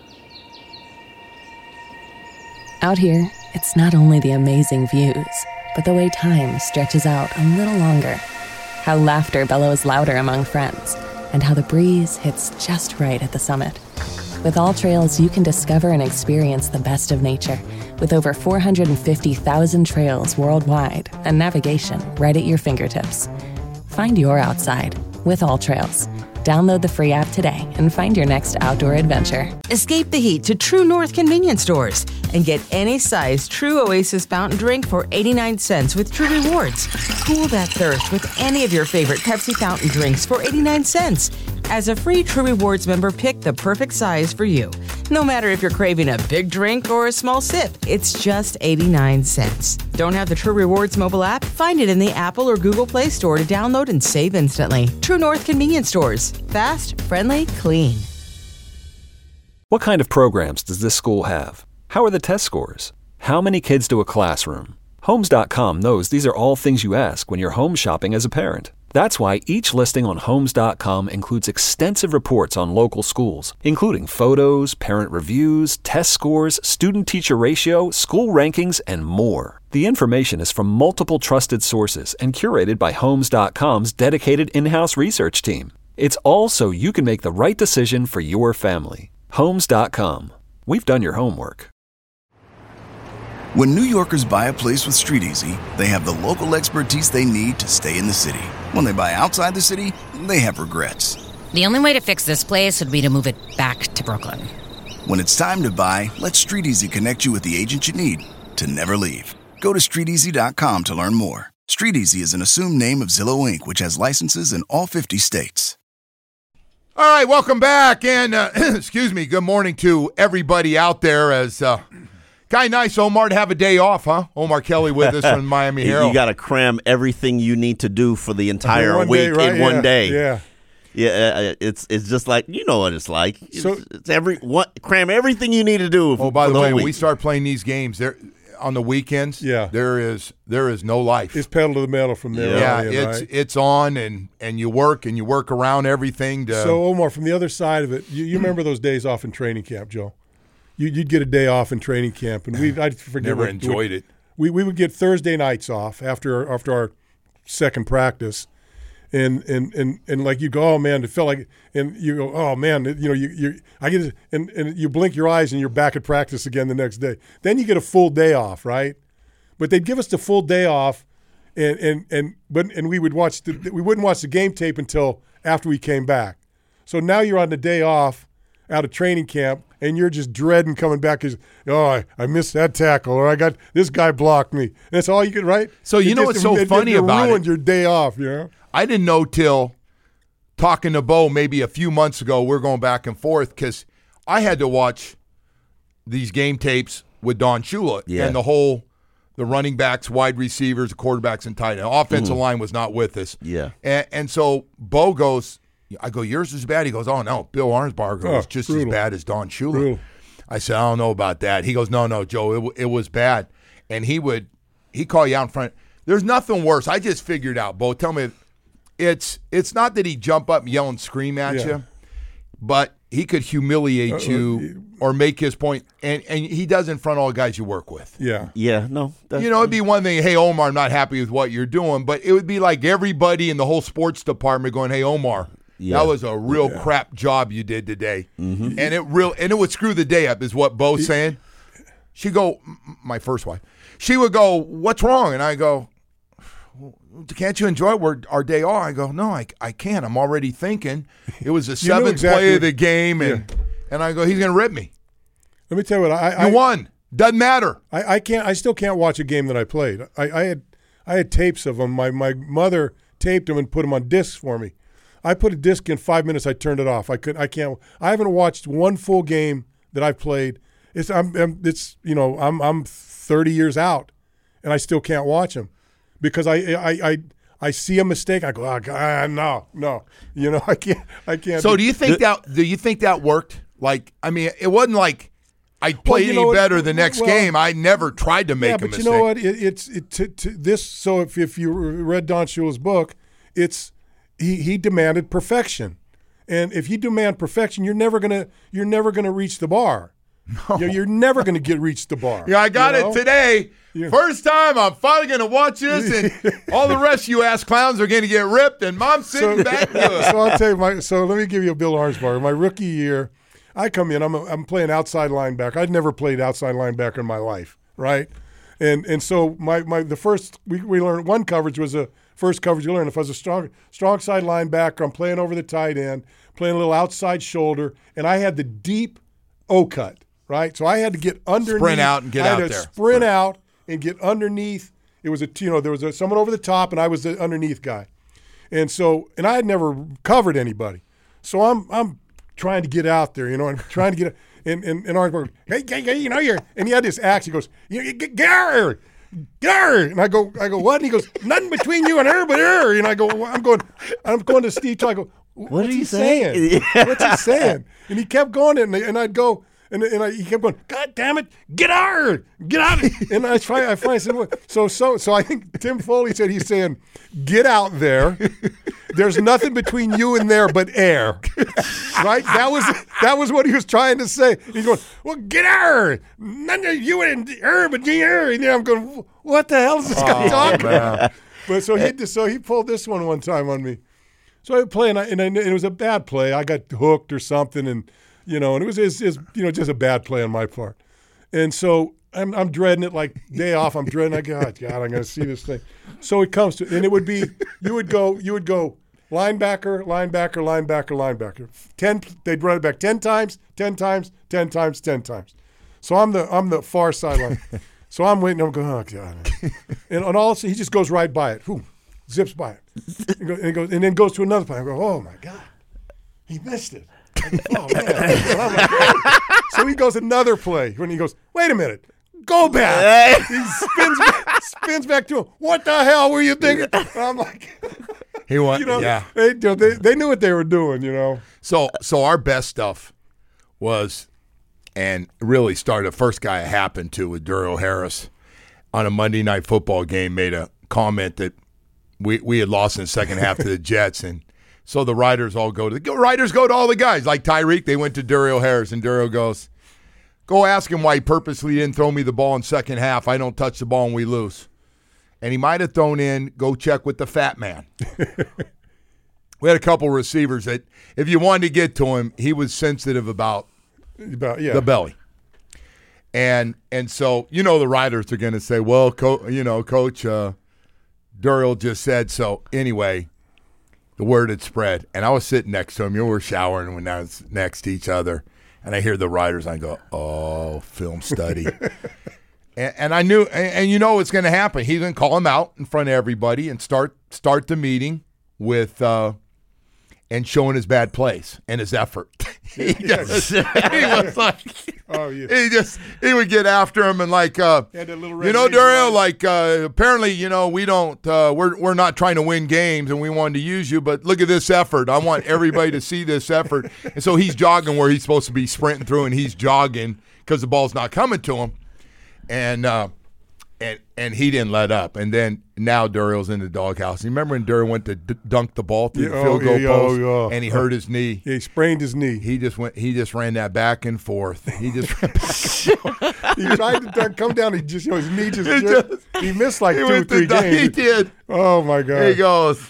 Out here, it's not only the amazing views, but the way time stretches out a little longer. How laughter bellows louder among friends, and how the breeze hits just right at the summit. With All Trails, you can discover and experience the best of nature, with over four hundred fifty thousand trails worldwide and navigation right at your fingertips. Find your outside with All Trails. Download the free app today and find your next outdoor adventure. Escape the heat to True North convenience stores and get any size True Oasis fountain drink for eighty-nine cents with True Rewards. Cool that thirst with any of your favorite Pepsi fountain drinks for eighty-nine cents. As a free True Rewards member, pick the perfect size for you. No matter if you're craving a big drink or a small sip, it's just eighty-nine cents. Don't have the True Rewards mobile app? Find it in the Apple or Google Play Store to download and save instantly. True North convenience stores. Fast, friendly, clean. What kind of programs does this school have? How are the test scores? How many kids do a classroom? Homes dot com knows these are all things you ask when you're home shopping as a parent. That's why each listing on Homes dot com includes extensive reports on local schools, including photos, parent reviews, test scores, student-teacher ratio, school rankings, and more. The information is from multiple trusted sources and curated by Homes dot com's dedicated in-house research team. It's all so you can make the right decision for your family. Homes dot com. We've done your homework. When New Yorkers buy a place with StreetEasy, they have the local expertise they need to stay in the city. When they buy outside the city, they have regrets. The only way to fix this place would be to move it back to Brooklyn. When it's time to buy, let StreetEasy connect you with the agent you need to never leave. Go to street easy dot com to learn more. StreetEasy is an assumed name of Zillow Incorporated, which has licenses in all fifty states. All right, welcome back, and uh, excuse me, good morning to everybody out there. As uh, kind of nice, Omar, to have a day off, huh? Omar Kelly with us from Miami Herald. You got to cram everything you need to do for the entire one week day, right? in yeah. one day. Yeah. Yeah, uh, it's it's just like, you know what it's like. It's, So- it's every what cram everything you need to do. Oh, by for the way, whole when we week. start playing these games, there on the weekends, Yeah. there is there is no life. It's pedal to the metal from there yeah, on in, it's right? it's on, and and you work and you work around everything. To, So, Omar, from the other side of it, you, you remember those days off in training camp, Joe? You, you'd get a day off in training camp, and we I forget never what- enjoyed it. We we would get Thursday nights off after after our second practice, And, and and and like you go, oh man, it felt like, and you go, oh man, you know, you you I get, and and you blink your eyes and you're back at practice again the next day. Then you get a full day off, right? But they'd give us the full day off, and and and but and we would watch the we wouldn't watch the game tape until after we came back. So now you're on the day off out of training camp, and you're just dreading coming back because, oh, I, I missed that tackle, or I got this guy blocked me. And that's all you could, right? So you it know just, what's so it, funny it, it about ruined it? your day off, you know? I didn't know till talking to Bo maybe a few months ago. We're going back and forth because I had to watch these game tapes with Don Shula Yeah. and the whole the running backs, wide receivers, the quarterbacks, and tight end. Offensive Mm. line was not with us. Yeah. And, and so Bo goes, I go, yours is bad. He goes, oh, no, Bill Arnsparger Oh, was just brutal. as bad as Don Shula. Brutal. I said, I don't know about that. He goes, no, no, Joe, it, w- it was bad. And he would, he call you out in front. There's nothing worse. I just figured out, Bo, tell me, it's it's not that he jump up and yell and scream at Yeah. you, but he could humiliate Uh, you or make his point, and, and he does in front of all the guys you work with. Yeah. Yeah, no. That's, You know, it'd be one thing, hey, Omar, I'm not happy with what you're doing, but it would be like everybody in the whole sports department going, hey, Omar, Yeah. that was a real crap job you did today. Mm-hmm. And it real and it would screw the day up, is what Bo's saying. She'd go, m- my first wife, she would go, what's wrong? And I go, can't you enjoy our, our day off? I go, no, I, I can't. I'm already thinking. It was the You know seventh exactly play of what- the game, and and I go, he's going to rip me. Let me tell you what, I, You I won. Doesn't matter. I, I can't. I still can't watch a game that I played. I, I had I had tapes of them. My my mother taped them and put them on discs for me. I put a disc in five minutes. I turned it off. I could. I can't. I haven't watched one full game that I've played. It's I'm, I'm it's you know I'm I'm thirty years out, and I still can't watch them because I I I, I see a mistake. I go, oh, God, no, no. You know I can't. I can't. So do you think that do you think that worked? Like, I mean, it wasn't like I played Well, you know any what? better the next Well, game. I never tried to make yeah, a but mistake. you know what? It, it's it, to, to this. So if if you read Don Shula's book, it's he he demanded perfection, and if you demand perfection, you're never gonna you're never gonna reach the bar. No. You're, you're never gonna get reach the bar. Yeah, I got you it know? today. Yeah. First time I'm finally going to watch this, and all the rest of you ass clowns are going to get ripped, and Mom's sitting So, back good. so I'll tell you my. So let me give you a Bill Arnsparger. My rookie year, I come in. I'm a, I'm playing outside linebacker. I'd never played outside linebacker in my life, right? And and so my, my the first we we learned one coverage was a first coverage you learn. If I was a strong strong side linebacker, I'm playing over the tight end, playing a little outside shoulder, and I had the deep O cut, right? So I had to get underneath, Sprint out and get I out had to there. sprint out and get underneath. It was a you know there was a, someone over the top, and I was the underneath guy, and so and I had never covered anybody, so I'm I'm trying to get out there, you know, and trying to get and and and Arnsparger, hey, hey, hey, you know, you're and he had this axe. He goes, get get her, get her, and I go, I go, what? And he goes, nothing between you and her but her. And I go, I'm going, I'm going to Steve. I go, what's are he you saying? saying? What's he saying? And he kept going, and and I'd go. And, and I, he kept going, God damn it, get her, get out. And I try, I finally said, what? so, so, so I think Tim Foley said, he's saying, get out there. There's nothing between you and there but air. Right? That was that was what he was trying to say. He's going, well, get her. None of you and her but her. And I'm going, what the hell is this guy Oh, talking man. about? But so he so he pulled this one one time on me. So I play, and, I, and, I, and it was a bad play. I got hooked or something, and you know, and it was is you know just a bad play on my part. And so I'm I'm dreading it like day off. I'm dreading. I go, God, God, I'm going to see this thing. So it comes to, and it would be you would go you would go linebacker, linebacker, linebacker, linebacker. Ten, they'd run it back ten times, ten times, ten times, ten times. So I'm the I'm the far sideline. So I'm waiting. I'm going, oh God, and on all he just goes right by it. Whew, zips by it, and, go, and, he goes, and then goes to another play. I go, oh my God, he missed it. I go, oh man. And I'm like, oh. So he goes another play when he goes, wait a minute, go back. He spins back, spins back to him. What the hell were you thinking? And I'm like, He went, you know, yeah. they, you know, they they knew what they were doing, you know. So, so our best stuff was, and really started. The first guy it happened to with Daryl Harris on a Monday Night Football game made a comment that we we had lost in the second half to the Jets, and so the writers all go to the writers go to all the guys like Tyreek. They went to Daryl Harris, and Daryl goes, "Go ask him why he purposely didn't throw me the ball in second half. I don't touch the ball and we lose." And he might have thrown in, "Go check with the fat man." we had a couple receivers that if you wanted to get to him, he was sensitive about, about yeah. the belly. And and so, you know, the writers are going to say, well, co- you know, Coach uh, Duriel just said so. Anyway, the word had spread. And I was sitting next to him. You know, we were showering when I was next to each other. And I hear the writers. And I go, oh, film study. and, and I knew, and, and you know what's going to happen. He's going to call him out in front of everybody and start start the meeting with uh, and showing his bad plays and his effort. he, just, he was like, oh, yeah. he just he would get after him and like, uh, Had that little you red know, laser Duriel, on. like uh, apparently, you know, we don't, uh, we're we're not trying to win games and we wanted to use you, but look at this effort. I want everybody to see this effort. And so he's jogging where he's supposed to be sprinting through, and he's jogging because the ball's not coming to him, and uh, and and he didn't let up. And then now Duriel's in the doghouse. You remember when Duriel went to d- dunk the ball through Yeah, the field oh, goal yeah, post, oh, yeah. and he hurt his knee. Yeah, he sprained his knee. He just went. He just ran that back and forth. He just ran back and forth. He tried to duck- come down. He just, you know, his knee just, He just just- he missed like He two or went to three dunk- games. He did. Oh my God! There he goes.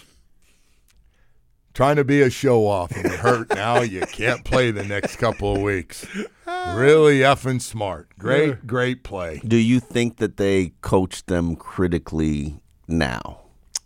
Trying to be a show off and you're hurt now. You can't play the next couple of weeks. Really effing smart. Great, Yeah. great play. Do you think that they coach them critically now?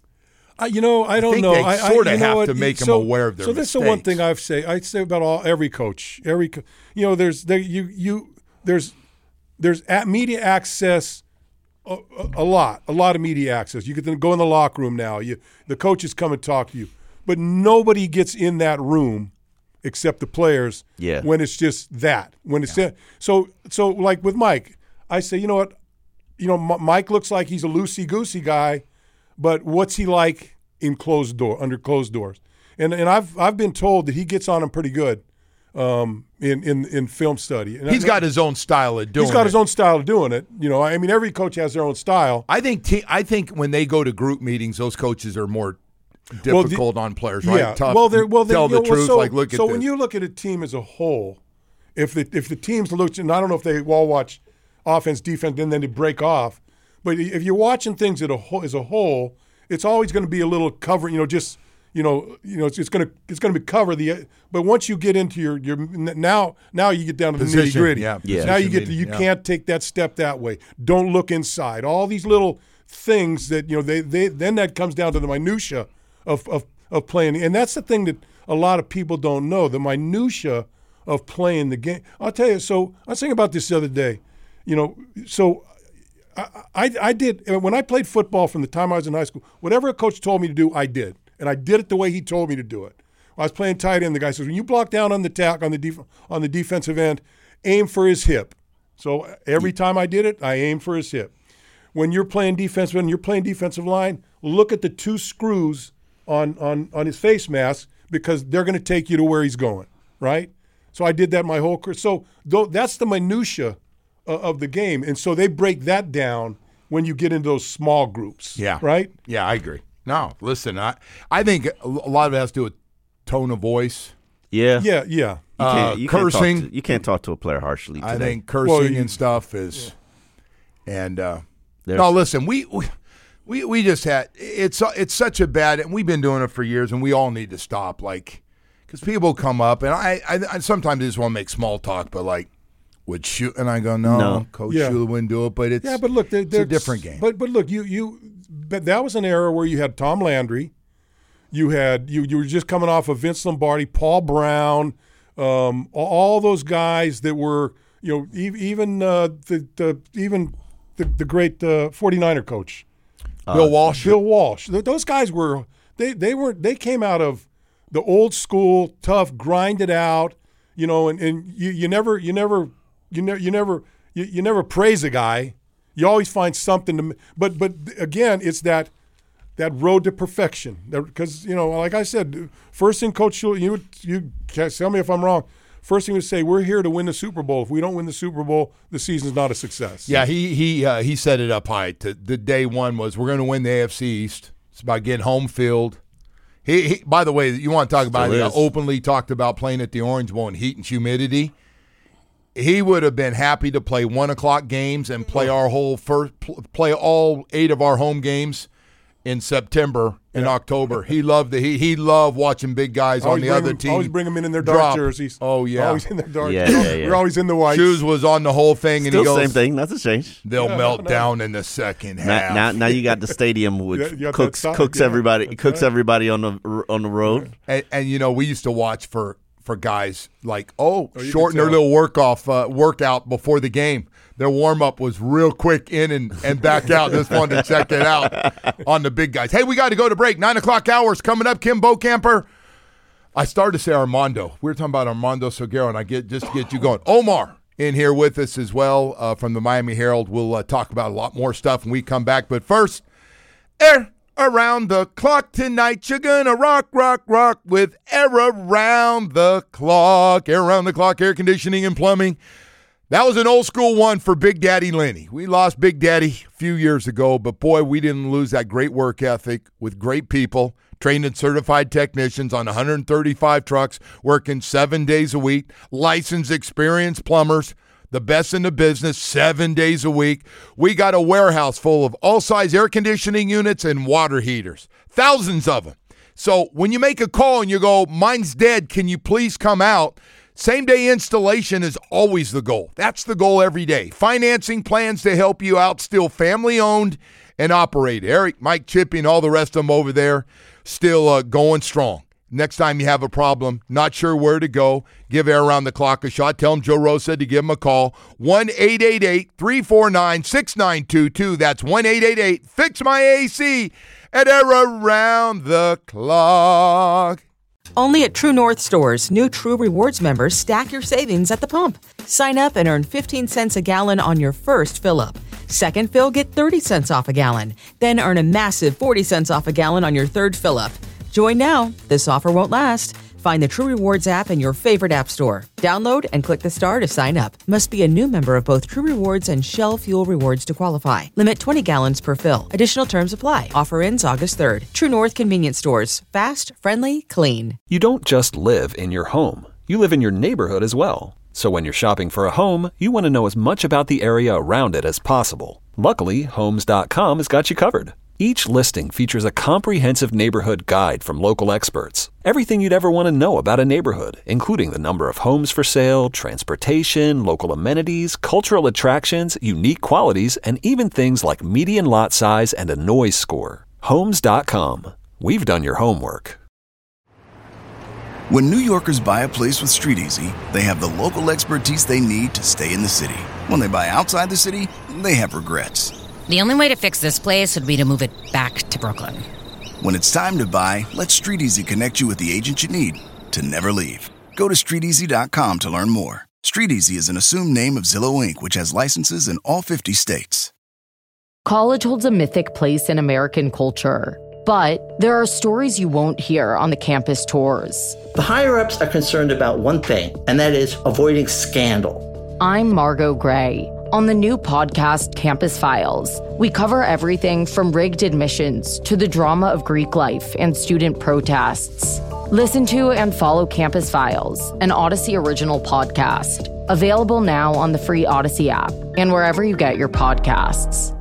I, you know, I don't think know. they I, sorta I, you know have what? to make 'em so, aware of their So that's the one mistakes. thing I've say. I say about all every coach. Every, co- you know, there's there you you there's there's at media access. A, a, a lot, a lot of media access. You can go in the locker room now. You, the coaches come and talk to you, but nobody gets in that room except the players. Yeah. When it's just that, when it's that. so so like with Mike, I say, you know what, you know, M- Mike looks like he's a loosey goosey guy, but what's he like in closed door, under closed doors? And and I've I've been told that he gets on him pretty good. Um, in, in, in film study. And He's I, got his own style of doing it. He's got his own style of doing it. You know, I mean, every coach has their own style. I think te- I think when they go to group meetings, those coaches are more difficult Well, the, on players, right? Yeah. Tough. Well, they're, well, they, tell you the know, well, truth. So, like, look at so this. when you look at a team as a whole, if the if the teams look, and I don't know if they all watch offense, defense, and then they break off, but if you're watching things as a whole, as a whole, it's always going to be a little cover. You know, just you know, you know, it's, it's going to it's going to be cover the. But once you get into your your now now you get down to the nitty Position, gritty. yeah, Yeah. Now you position get to you meaning, yeah. can't take that step that way. Don't look inside. All these little things that you know they they then that comes down to the minutia of of of playing, and that's the thing that a lot of people don't know, the minutia of playing the game. I'll tell you. So I was thinking about this the other day. You know, so. I, I, I did when I played football from the time I was in high school. Whatever a coach told me to do, I did, and I did it the way he told me to do it. I was playing tight end. The guy says, "When you block down on the tack on the def- on the defensive end, aim for his hip." So every time I did it, I aimed for his hip. When you're playing defensive end, you're playing defensive line. Look at the two screws on on on his face mask because they're going to take you to where he's going, right? So I did that my whole career. So though, that's the minutia of the game, and so they break that down when you get into those small groups. Yeah. Right? Yeah, I agree. No, listen, I I think a lot of it has to do with tone of voice. Yeah. Yeah, yeah. You Uh, can't, you can't talk cursing. to, you can't talk to a player harshly today. I think cursing Well, you- and stuff is, and uh, There's- no, listen, we, we we we just had it's it's such a bad, and we've been doing it for years, and we all need to stop, like, because people come up, and I, I I sometimes just want to make small talk, but like. Would shoot, and I go, no, No. Coach Yeah. Shula wouldn't do it, but it's Yeah, but look, they're, it's they're a different game. But but look, you you but that was an era where you had Tom Landry, you had you you were just coming off of Vince Lombardi, Paul Brown, um, all those guys that were you know e- even uh, the the even the, the great uh, forty-niner coach, Bill Walsh, Bill Walsh. Th- Those guys were they they were they came out of the old school, tough, grind it out, you know, and, and you, you never you never you never you never you, you never praise a guy. You always find something to but but again, it's that that road to perfection. Because, you know, like I said, first thing Coach Shula, you you tell me if I'm wrong. First thing we say, we're here to win the Super Bowl. If we don't win the Super Bowl, the season's not a success. Yeah, he he uh, he set it up high. To, the day one was we're going to win the A F C East. It's about getting home field. He, he by the way, you want to talk about Still he is. openly talked about playing at the Orange Bowl in heat and humidity. He would have been happy to play one o'clock games and play our whole first play all eight of our home games in September and yeah. October. He loved the he he loved watching big guys on the other him, team. Always bring them in in their dark drop. jerseys. Oh yeah, always in their dark. Yeah, jerseys. yeah, yeah. We're always in the white. Shoes was on the whole thing, and Still he goes, same thing. Nothing changed. They'll yeah, melt no, no. down in the second half. Now, now, now you got the stadium which Yeah, cooks side, cooks yeah, everybody cooks right. everybody on the on the road. And, and you know, we used to watch for for guys like oh, Oh, you shorten can their tell. little work off uh, workout before the game. Their warm up was real quick in and, and back out. Just wanted to check it out on the big guys. Hey, we got to go to break. Nine o'clock hours coming up. Kim Bocamper. I started to say Armando. We were talking about Armando Salguero, and I get just to get you going. Omar in here with us as well uh, from the Miami Herald. We'll uh, talk about a lot more stuff when we come back. But first, air around the clock tonight. You're gonna rock, rock, rock with air around the clock. Air around the clock, air conditioning and plumbing. That was an old school one for Big Daddy Lenny. We lost Big Daddy a few years ago, but boy, we didn't lose that great work ethic with great people, trained and certified technicians on one hundred thirty-five trucks, working seven days a week, licensed, experienced plumbers, the best in the business, seven days a week. We got a warehouse full of all-size air conditioning units and water heaters, thousands of them. So when you make a call and you go, mine's dead, can you please come out? Same-day installation is always the goal. That's the goal every day. Financing plans to help you out, still family-owned and operated. Eric, Mike, Chippy, and all the rest of them over there still uh, going strong. Next time you have a problem, not sure where to go, give Air Around the Clock a shot. Tell them Joe Rose said to give them a call. one eight eight eight, three four nine, six nine two two. That's one eight eight eight, fix my A C at Air Around the Clock. Only at True North stores, new True Rewards members stack your savings at the pump. Sign up and earn fifteen cents a gallon on your first fill-up. Second fill, get thirty cents off a gallon. Then earn a massive forty cents off a gallon on your third fill-up. Join now. This offer won't last. Find the True Rewards app in your favorite app store. Download and click the star to sign up. Must be a new member of both True Rewards and Shell Fuel Rewards to qualify. Limit twenty gallons per fill. Additional terms apply. Offer ends August third. True North Convenience Stores. Fast, friendly, clean. You don't just live in your home. You live in your neighborhood as well. So when you're shopping for a home, you want to know as much about the area around it as possible. Luckily, Homes dot com has got you covered. Each listing features a comprehensive neighborhood guide from local experts. Everything you'd ever want to know about a neighborhood, including the number of homes for sale, transportation, local amenities, cultural attractions, unique qualities, and even things like median lot size and a noise score. Homes dot com. We've done your homework. When New Yorkers buy a place with StreetEasy, they have the local expertise they need to stay in the city. When they buy outside the city, they have regrets. The only way to fix this place would be to move it back to Brooklyn. When it's time to buy, let StreetEasy connect you with the agent you need to never leave. Go to street easy dot com to learn more. StreetEasy is an assumed name of Zillow Incorporated, which has licenses in all fifty states. College holds a mythic place in American culture, but there are stories you won't hear on the campus tours. The higher-ups are concerned about one thing, and that is avoiding scandal. I'm Margot Gray. On the new podcast, Campus Files, we cover everything from rigged admissions to the drama of Greek life and student protests. Listen to and follow Campus Files, an Odyssey original podcast. Available now on the free Odyssey app and wherever you get your podcasts.